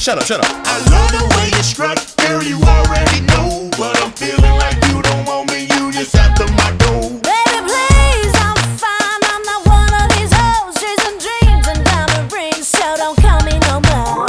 Shut up, shut up. I love the way you strut, girl, you already know. But I'm feeling like you don't want me, you just after my dough. Baby, please, I'm fine. I'm not one of these hoes chasing dreams and diamond rings, so don't call me no more.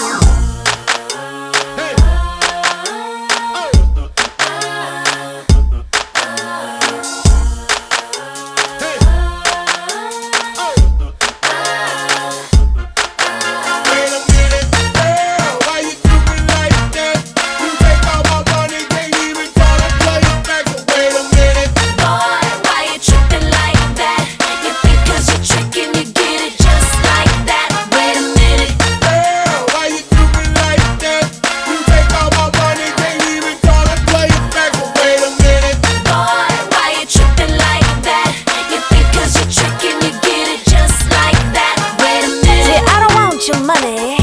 Your money.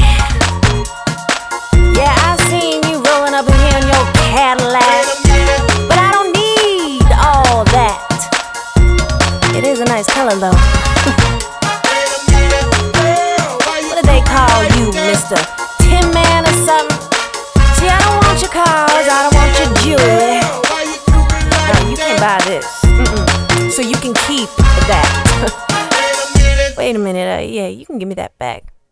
Yeah, I seen you rolling up in here in your Cadillac, but I don't need all that. It is a nice color though. What do they call you, Mr. Tin Man or something? See, I don't want your cars, I don't want your jewelry. No, you can't buy this. So you can keep that. Wait a minute, yeah, you can give me that back.